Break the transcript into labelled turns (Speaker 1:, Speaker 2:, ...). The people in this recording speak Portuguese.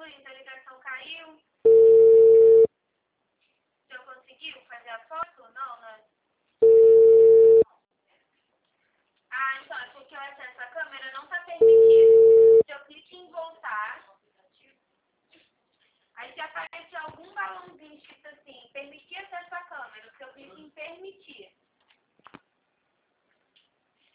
Speaker 1: Luiz, a ligação caiu. Você conseguiu fazer a foto? Não, né? Ah, então, é porque o acesso à câmera não está permitido. Se eu clico em voltar, aí se aparecer algum balãozinho escrito assim,